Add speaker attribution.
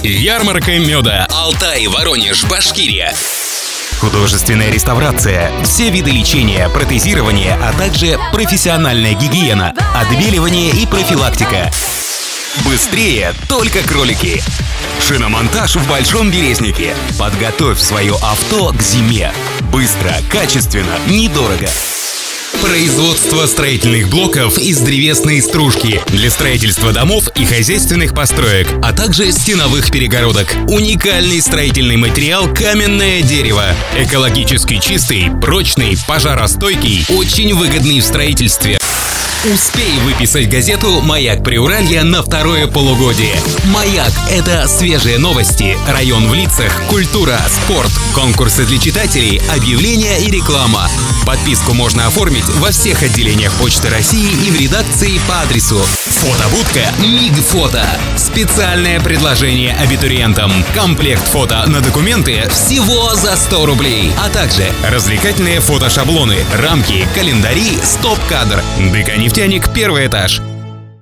Speaker 1: Ярмарка меда. Алтай, Воронеж, Башкирия.
Speaker 2: Художественная реставрация, все виды лечения, протезирования, а также профессиональная гигиена, отбеливание и профилактика. Быстрее только кролики. Шиномонтаж в Большом Березнике. Подготовь свое авто к зиме. Быстро, качественно, недорого.
Speaker 1: Производство строительных блоков из древесной стружки для строительства домов и хозяйственных построек, а также стеновых перегородок. Уникальный строительный материал – каменное дерево. Экологически чистый, прочный, пожаростойкий, очень выгодный в строительстве. Успей выписать газету «Маяк Приуралья» на второе полугодие. «Маяк» — это свежие новости, район в лицах, культура, спорт, конкурсы для читателей, объявления и реклама. Подписку можно оформить во всех отделениях Почты России и в редакции по адресу: фотобудка «Мигфото». Специальное предложение абитуриентам. Комплект фото на документы всего за 100 рублей. А также развлекательные фотошаблоны, рамки, календари, стоп-кадр. ДК «Нефтяник», 1 этаж.